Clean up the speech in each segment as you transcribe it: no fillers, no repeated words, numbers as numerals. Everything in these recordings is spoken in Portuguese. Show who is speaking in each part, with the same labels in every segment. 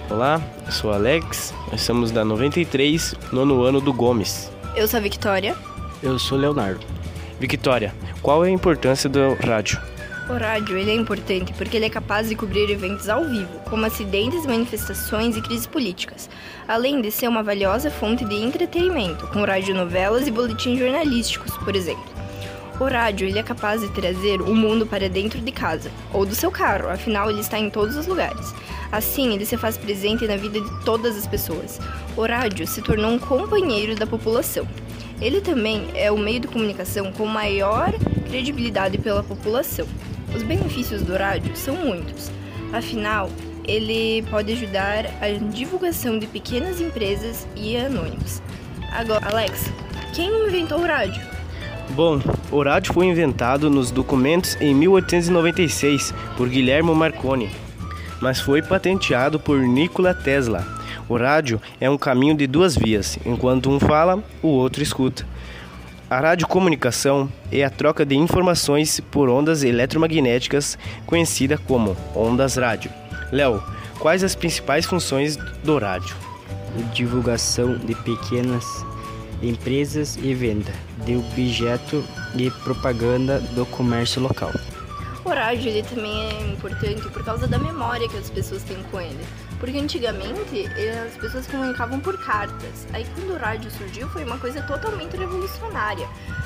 Speaker 1: Olá, eu sou Alex, nós somos da 93, nono ano do Gomes.
Speaker 2: Eu sou a Victoria.
Speaker 3: Eu sou Leonardo.
Speaker 1: Victoria, qual é a importância do rádio?
Speaker 2: O rádio ele é importante porque ele é capaz de cobrir eventos ao vivo, como acidentes, manifestações e crises políticas, além de ser uma valiosa fonte de entretenimento, com radionovelas e boletins jornalísticos, por exemplo. O rádio ele é capaz de trazer o mundo para dentro de casa, ou do seu carro, afinal ele está em todos os lugares. Assim, ele se faz presente na vida de todas as pessoas. O rádio se tornou um companheiro da população. Ele também é o meio de comunicação com maior credibilidade pela população. Os benefícios do rádio são muitos. Afinal, ele pode ajudar a divulgação de pequenas empresas e anônimos. Agora, Alex, quem inventou o rádio?
Speaker 1: Bom, o rádio foi inventado nos documentos em 1896 por Guilherme Marconi, mas foi patenteado por Nikola Tesla. O rádio é um caminho de duas vias, enquanto um fala, o outro escuta. A radiocomunicação é a troca de informações por ondas eletromagnéticas, conhecida como ondas rádio. Léo, quais as principais funções do rádio?
Speaker 3: Divulgação de pequenas empresas e venda de objeto e propaganda do comércio local.
Speaker 2: O rádio ele também é importante por causa da memória que as pessoas têm com ele. Porque antigamente as pessoas comunicavam por cartas. Aí quando o rádio surgiu foi uma coisa totalmente revolucionária.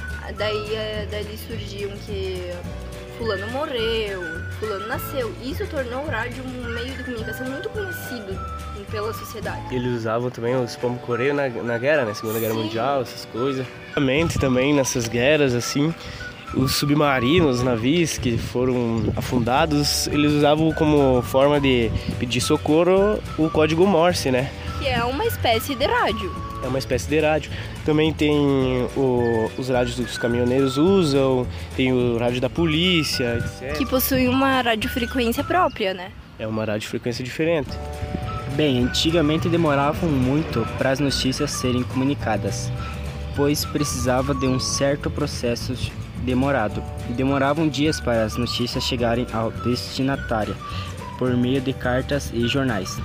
Speaker 2: Daí surgiam que fulano morreu, fulano nasceu. Isso tornou o rádio um meio de comunicação muito conhecido pela sociedade.
Speaker 1: Eles usavam também os pombo-correio na guerra, né? Segunda Guerra Mundial, essas coisas. Também nessas guerras, assim, os submarinos, os navios que foram afundados, eles usavam como forma de pedir socorro o código Morse, né?
Speaker 2: Que é uma espécie de rádio.
Speaker 1: É uma espécie de rádio. Também tem os rádios que os caminhoneiros usam, tem o rádio da polícia, etc.
Speaker 2: Que possui uma radiofrequência própria, né?
Speaker 1: É uma radiofrequência diferente.
Speaker 3: Bem, antigamente demoravam muito para as notícias serem comunicadas, pois precisava de um certo processo demorado. Demoravam dias para as notícias chegarem ao destinatário, por meio de cartas e jornais.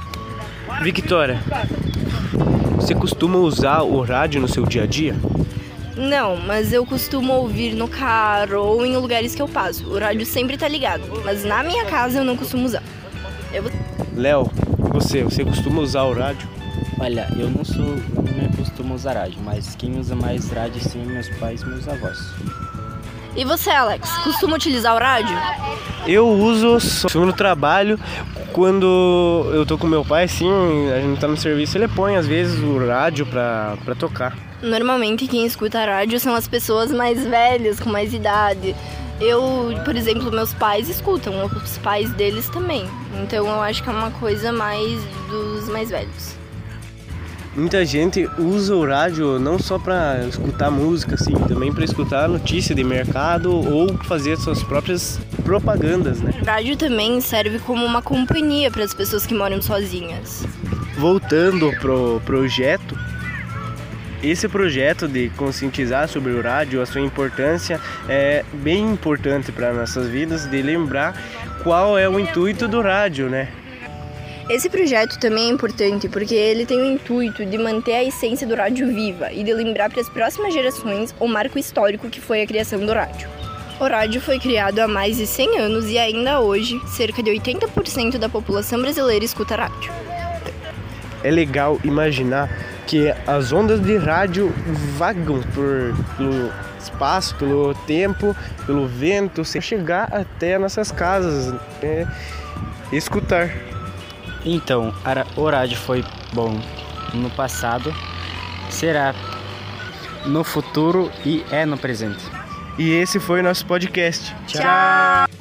Speaker 1: Victoria, você costuma usar o rádio no seu dia a dia?
Speaker 2: Não, mas eu costumo ouvir no carro ou em lugares que eu passo. O rádio sempre tá ligado, mas na minha casa eu não costumo usar.
Speaker 1: Léo, você costuma usar o rádio?
Speaker 3: Olha, eu não costumo usar rádio, mas quem usa mais rádio sim é meus pais e meus avós.
Speaker 2: E você, Alex, costuma utilizar o rádio?
Speaker 1: Eu uso só no trabalho, quando eu tô com meu pai, sim, a gente tá no serviço, ele põe às vezes o rádio pra tocar.
Speaker 2: Normalmente quem escuta rádio são as pessoas mais velhas, com mais idade. Por exemplo, meus pais escutam, os pais deles também. Então eu acho que é uma coisa mais dos mais velhos.
Speaker 1: Muita gente usa o rádio não só para escutar música, assim, também para escutar notícia de mercado ou fazer suas próprias propagandas, né?
Speaker 2: O rádio também serve como uma companhia para as pessoas que moram sozinhas.
Speaker 1: Voltando pro projeto, esse projeto de conscientizar sobre o rádio, a sua importância é bem importante para nossas vidas, de lembrar qual é o intuito do rádio, né?
Speaker 2: Esse projeto também é importante porque ele tem o intuito de manter a essência do rádio viva e de lembrar para as próximas gerações o marco histórico que foi a criação do rádio. O rádio foi criado há mais de 100 anos e ainda hoje, cerca de 80% da população brasileira escuta rádio.
Speaker 1: É legal imaginar que as ondas de rádio vagam pelo espaço, pelo tempo, pelo vento, sem chegar até nossas casas, escutar.
Speaker 3: Então, o rádio foi bom no passado, será no futuro e é no presente.
Speaker 1: E esse foi nosso podcast.
Speaker 2: Tchau!